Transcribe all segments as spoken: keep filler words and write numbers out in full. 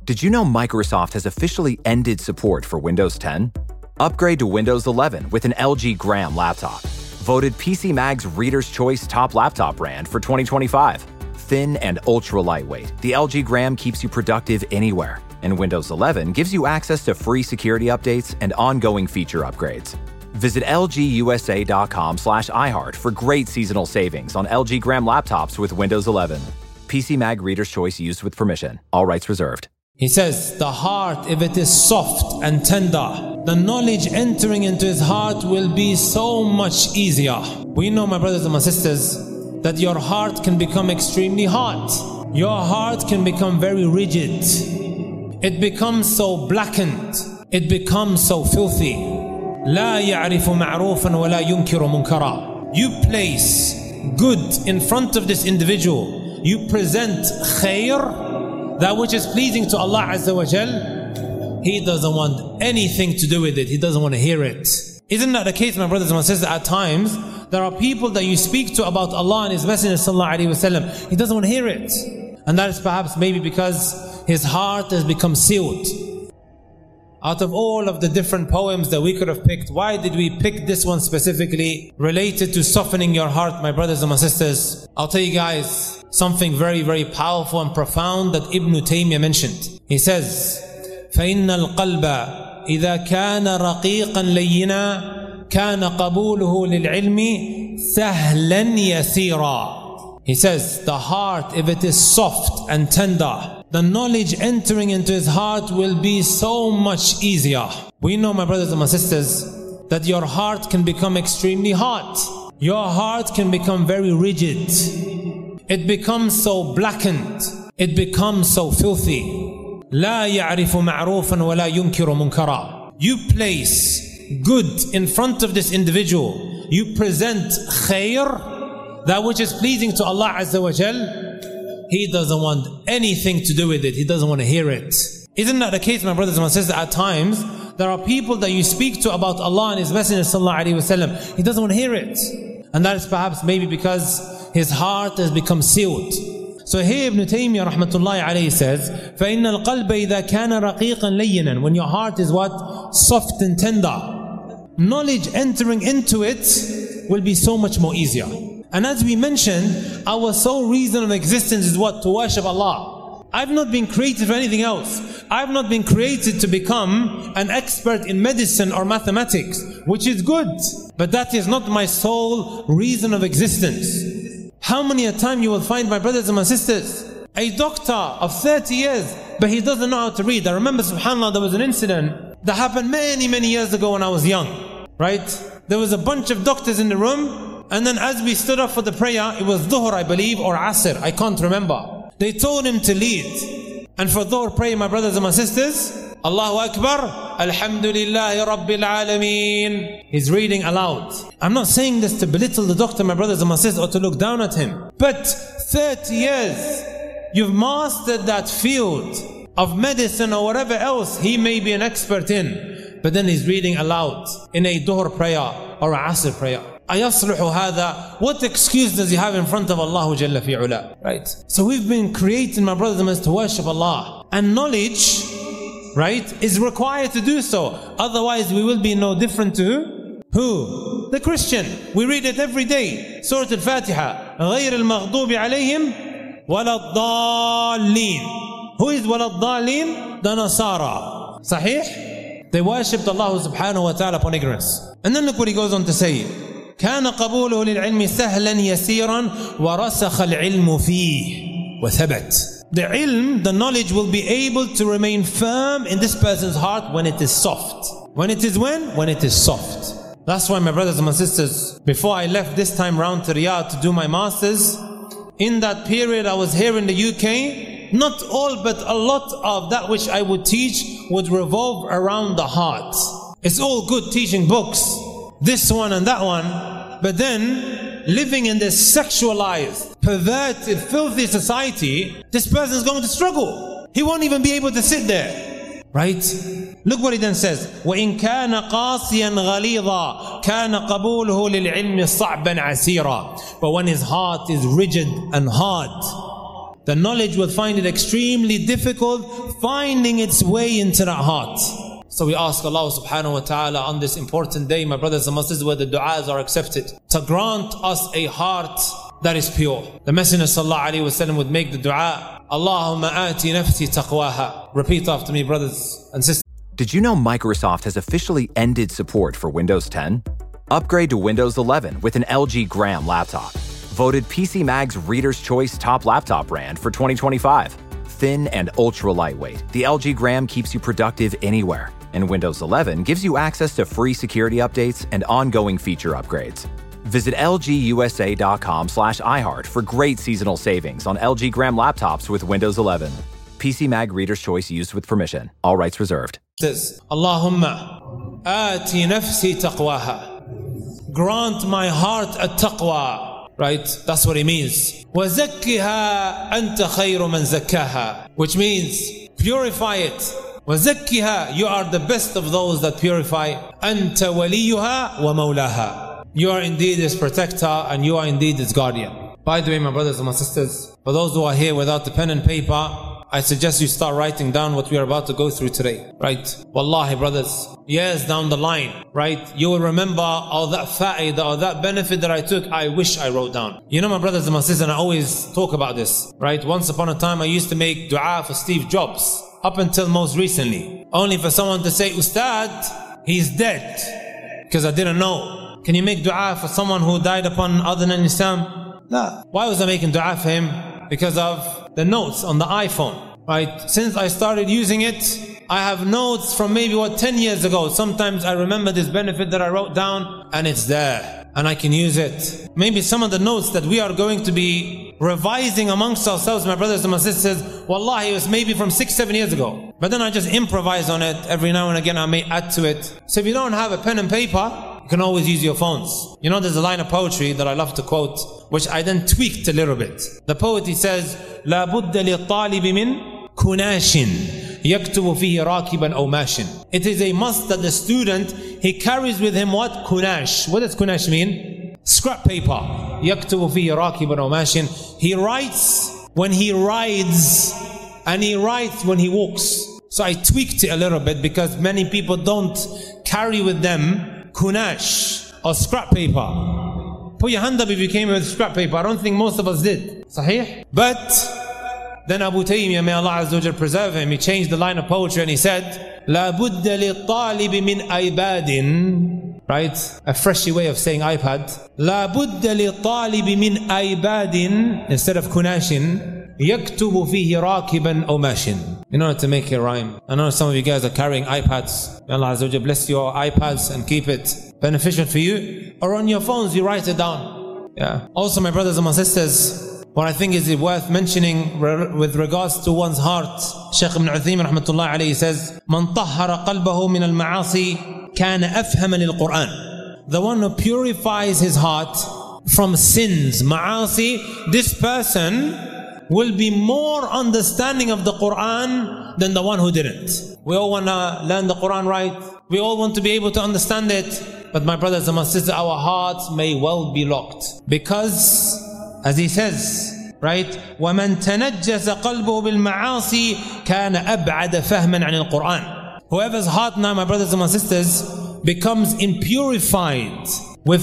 Did you know Microsoft has officially ended support for Windows ten? Upgrade to Windows eleven with an L G Gram laptop. Voted P C Mag's Reader's Choice Top Laptop Brand for twenty twenty-five. Thin and ultra lightweight, the L G Gram keeps you productive anywhere. And Windows eleven gives you access to free security updates and ongoing feature upgrades. Visit lgusa.com slash iHeart for great seasonal savings on L G Gram laptops with Windows eleven. P C Mag Reader's Choice used with permission. All rights reserved. He says, the heart, if it is soft and tender, the knowledge entering into his heart will be so much easier. We know, my brothers and my sisters, that your heart can become extremely hot. Your heart can become very rigid. It becomes so blackened. It becomes so filthy. لا يعرف معروفا ولا ينكر منكرا. You place good in front of this individual. You present khair, that which is pleasing to Allah Azza wa Jal. He doesn't want anything to do with it. He doesn't want to hear it. Isn't that the case, my brothers and my sisters? At times, there are people that you speak to about Allah and His Messenger Sallallahu Alaihi Wasallam. He doesn't want to hear it. And that is perhaps maybe because his heart has become sealed. Out of all of the different poems that we could have picked, why did we pick this one specifically related to softening your heart, my brothers and my sisters? I'll tell you guys something very, very powerful and profound that Ibn Taymiyyah mentioned. He says, فَإِنَّ الْقَلْبَ إِذَا كَانَ رَقِيقًا لَيِّنًا كَانَ قَبُولُهُ لِلْعِلْمِ سَهْلًا يَسِيرًا. He says, the heart, if it is soft and tender, the knowledge entering into his heart will be so much easier. We know, my brothers and my sisters, that your heart can become extremely hot. Your heart can become very rigid. It becomes so blackened. It becomes so filthy. لا يعرف معروفا ولا ينكر منكرا. You place good in front of this individual. You present khair, that which is pleasing to Allah Azza wa Jal. He doesn't want anything to do with it. He doesn't want to hear it. Isn't that the case, my brothers and my sisters? At times, there are people that you speak to about Allah and His Messenger Sallallahu Alaihi Wasallam. He doesn't want to hear it. And that is perhaps maybe because his heart has become sealed. So here Ibn Taymiyyah rahmatullahi alayhi says, فَإِنَّ الْقَلْبَ إِذَا كَانَ رَقِيقًا لَيِّنًا. When your heart is what? Soft and tender. Knowledge entering into it will be so much more easier. And as we mentioned, our sole reason of existence is what? To worship Allah. I've not been created for anything else. I've not been created to become an expert in medicine or mathematics, which is good. But that is not my sole reason of existence. How many a time you will find, my brothers and my sisters, a doctor of thirty years, but he doesn't know how to read. I remember, subhanAllah, there was an incident that happened many, many years ago when I was young. Right? There was a bunch of doctors in the room. And then as we stood up for the prayer, it was Dhuhr, I believe, or Asr, I can't remember. They told him to lead. And for Dhuhr prayer, my brothers and my sisters, Allahu Akbar, Alhamdulillahi Rabbil Alameen. He's reading aloud. I'm not saying this to belittle the doctor, my brothers and my sisters, or to look down at him. But thirty years, you've mastered that field of medicine or whatever else he may be an expert in. But then he's reading aloud in a Dhuhr prayer or a Asr prayer. أَيَصْلُحُ هَذَا? What excuse does he have in front of Allah Jalla fi ula? Right? So we've been created, my brothers and sisters, to worship Allah. And knowledge, right, is required to do so. Otherwise we will be no different to who? The Christian. We read it every day. Surah Al-Fatiha. غَيْرِ الْمَغْضُوبِ عَلَيْهِمْ وَلَا الضَّالِّينَ. Who is وَلَا الضَّالِّينَ? The Nasara. Sahih? They worshipped Allah subhanahu wa ta'ala upon ignorance. And then look what he goes on to say. كان قبوله للعلم سهلا يسيرا ورسخ العلم فيه وثبت. The ilm, the knowledge, will be able to remain firm in this person's heart when it is soft. When it is when? When it is soft. That's why, my brothers and my sisters, before I left this time round to Riyadh to do my masters, in that period I was here in the U K, not all but a lot of that which I would teach would revolve around the heart. It's all good teaching books, this one and that one, but then living in this sexualized, perverted, filthy society, this person is going to struggle. He won't even be able to sit there. Right? Look what he then says. وَإِن كَانَ قَاسِيًا غَلِيظًا كَانَ قَبُولُهُ لِلْعِلْمِ صَعْبًا عَسِيرًا. But when his heart is rigid and hard, the knowledge will find it extremely difficult finding its way into that heart. So we ask Allah subhanahu wa ta'ala on this important day, my brothers and sisters, where the du'as are accepted, to grant us a heart that is pure. The Messenger sallallahu alayhi wa sallam would make the dua, Allahumma ati nafsi taqwaha. Repeat after me, brothers and sisters. Did you know Microsoft has officially ended support for Windows ten? Upgrade to Windows eleven with an L G Gram laptop. Voted P C Mag's Reader's Choice Top Laptop Brand for twenty twenty-five. Thin and ultra lightweight, the L G Gram keeps you productive anywhere. And Windows eleven gives you access to free security updates and ongoing feature upgrades. Visit L G U S A dot com slash iHeart for great seasonal savings on L G Gram laptops with Windows eleven. P C Mag Reader's Choice used with permission. All rights reserved. Allahumma ati nafsi taqwaha. Grant my heart a taqwa. Right? That's what it means. وَزَكِّهَا أَنْتَ خَيْرُ مَنْ زَكَّاهَا. Which means, purify it. وَزَكِّهَا. You are the best of those that purify. أَنْتَ وَلِيُّهَا وَمَوْلَاهَا. You are indeed its protector and you are indeed its guardian. By the way, my brothers and my sisters, for those who are here without the pen and paper, I suggest you start writing down what we are about to go through today. Right? Wallahi, brothers, years down the line, right, you will remember all that fa'idah or that benefit that I took, I wish I wrote down. You know, my brothers and my sisters, and I always talk about this, right? Once upon a time, I used to make dua for Steve Jobs, up until most recently. Only for someone to say, Ustad, he's dead. Because I didn't know. Can you make dua for someone who died upon other than Islam? No. Why was I making dua for him? Because of the notes on the iPhone, right? Since I started using it, I have notes from maybe what ten years ago. Sometimes I remember this benefit that I wrote down and it's there and I can use it. Maybe some of the notes that we are going to be revising amongst ourselves, my brothers and my sisters, wallahi, it was maybe from six, seven years ago. But then I just improvise on it. Every now and again I may add to it. So if you don't have a pen and paper, you can always use your phones. You know, there's a line of poetry that I love to quote, which I then tweaked a little bit. The poet, he says, لا بد للطالب من كناش يكتب فيه راكبا أو ماشٍ. It is a must that the student, he carries with him what? Kunash. What does kunash mean? Scrap paper. يكتب فيه راكبا أو ماشٍ. He writes when he rides and he writes when he walks. So I tweaked it a little bit because many people don't carry with them kunash or scrap paper. Put your hand up if you came with scrap paper. I don't think most of us did. Sahih? But then Abu Taymiyyah, may Allah Azza wa Jal preserve him, he changed the line of poetry and he said, لا بد للطالب من أيباد. Right? A freshy way of saying iPad. لا بد للطالب من أيباد instead of kunashin. يكتب فيه راكبا أو ماشٍ. In order to make it rhyme. I know some of you guys are carrying iPads. May Allah Azza wa Jal bless your iPads and keep it beneficial for you. Or on your phones, you write it down. Yeah. Also, my brothers and my sisters, what I think is worth mentioning with regards to one's heart, Shaykh Ibn Uthaymin rahmatullah alayhi says, من طهر قلبه من المعاصي كان أفهم للقرآن. The one who purifies his heart from sins, ma'asi, this person will be more understanding of the Quran than the one who didn't. We all want to learn the Quran right. We all want to be able to understand it. But my brothers and my sisters, our hearts may well be locked. Because, as he says, right, وَمَنْ تَنَجَّسَ قَلْبُهُ بِالْمَعَاصِي كَانَ أَبْعَدَ فَهْمًا عَنِ الْقُرْآنِ. Whoever's heart now, my brothers and my sisters, becomes impurified with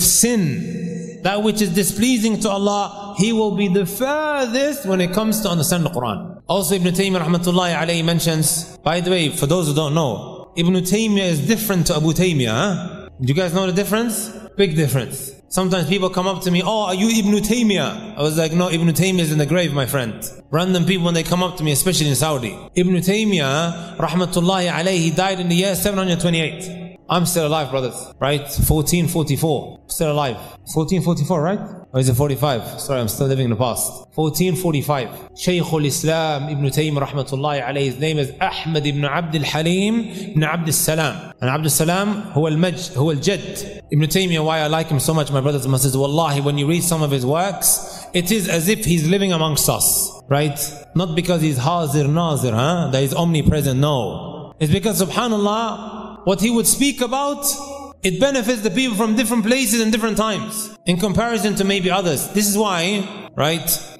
sin, that which is displeasing to Allah, he will be the furthest when it comes to understand the Quran. Also, Ibn Taymiyyah rahmatullahi alayhi mentions, by the way, for those who don't know, Ibn Taymiyyah is different to Abu Taymiyyah. Huh? Do you guys know the difference? Big difference. Sometimes people come up to me, oh, are you Ibn Taymiyyah? I was like, no, Ibn Taymiyyah is in the grave, my friend. Random people, when they come up to me, especially in Saudi. Ibn Taymiyyah, rahmatullahi alayhi, he died in the year seven hundred twenty-eight. I'm still alive, brothers. Right? fourteen forty-four. Still alive. fourteen forty-four, right? Or is it forty-five? Sorry, I'm still living in the past. fourteen forty-five. Shaykhul Islam Ibn Taymiyyah rahmatullahi alayhi. His name is Ahmad ibn Abd al-Halim ibn Abd al-Salam. And Abd al-Salam, huwa al-Majd, huwa al-Jadd. Ibn Taymiyyah, why I like him so much, my brothers and my sisters, wallahi, when you read some of his works, it is as if he's living amongst us. Right? Not because he's Hazir Nazir, huh? That he's omnipresent, no. It's because, subhanallah, what he would speak about, it benefits the people from different places and different times in comparison to maybe others. This is why, right,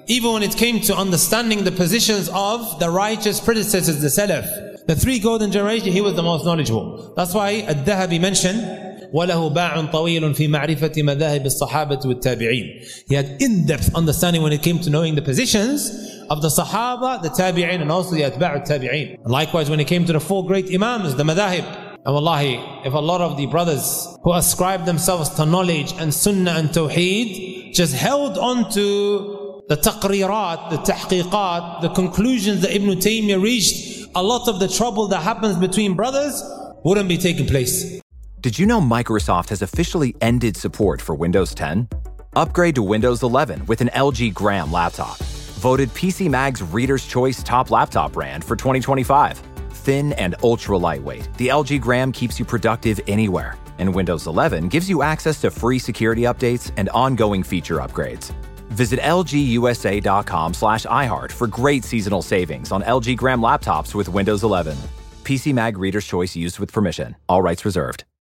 even when it came to understanding the positions of the righteous predecessors, the Salaf, the three golden generations, he was the most knowledgeable. That's why Al-Dhahabi mentioned, وَلَهُ بَاعٌ طَوِيلٌ فِي مَعْرِفَةِ مَذَاهِبِ الصَّحَابَةِ وَالتَّابِعِينَ. He had in-depth understanding when it came to knowing the positions of the Sahaba, the Tabi'in, and also the Atba'u Tabi'in. Likewise, when it came to the four great Imams, the Madahib. And wallahi, if a lot of the brothers who ascribe themselves to knowledge and Sunnah and Tawheed just held on to the taqrirat, the tahqiqat, the conclusions that Ibn Taymiyyah reached, a lot of the trouble that happens between brothers wouldn't be taking place. Did you know Microsoft has officially ended support for Windows ten? Upgrade to Windows eleven with an L G Gram laptop. Voted P C Mag's Reader's Choice Top Laptop Brand for twenty twenty-five. Thin and ultra lightweight, the L G Gram keeps you productive anywhere. And Windows eleven gives you access to free security updates and ongoing feature upgrades. Visit L G U S A dot com slash iHeart for great seasonal savings on L G Gram laptops with Windows eleven. P C Mag Reader's Choice used with permission. All rights reserved.